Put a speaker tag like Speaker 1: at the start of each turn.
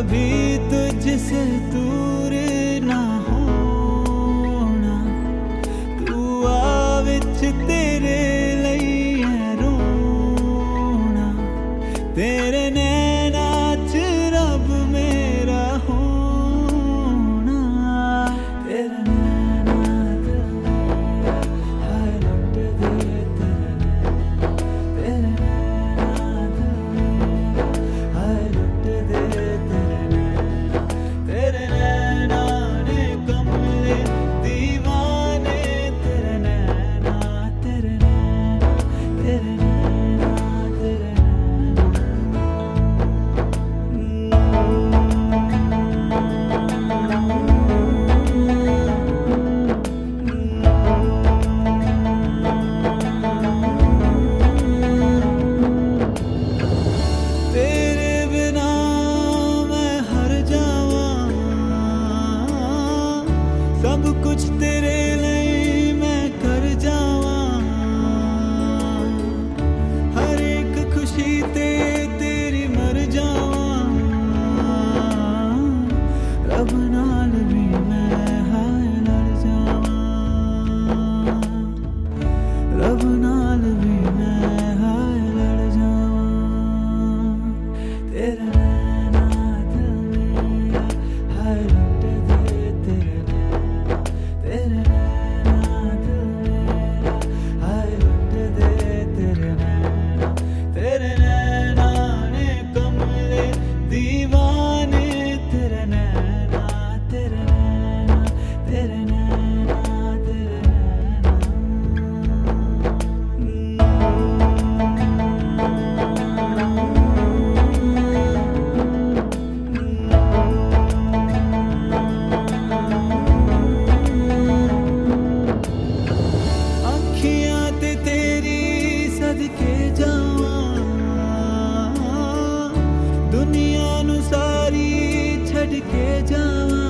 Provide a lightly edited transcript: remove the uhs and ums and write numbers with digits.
Speaker 1: कभी तुझसे दूर ना होना, तू आ विच तेरे लिए रोना, तेरे नैना च रब मेरा होना, तेरे नैना दिल मेरा हाय लुट दे, तेरे नैना दिल मेरा हाय लुट दे, तेरे नैना ने कमले दीवाने, तेरे नैना तेरे नैना तेरे नैना तेरे तेरे बिना मैं हर जावा, सब कुछ तेरे लिए मैं कर जावा, हर एक खुशी ते तेरी मर जावा, रब नाल भी मैं हाय लड़ जावा, रब नाल भी मैं हाय लड़ जावा, तेरे नैना दिल मेरा हाय लुट दे, तेरे नैना दिल मेरा हाय लुट दे, तेरे नैना ने कमले दीवाने, तेरे नैना तेरे नैना तेरे नैना तेरे अखियां ते तेरी सदके जावा, दुनिया नू सारी छड़ के जावा,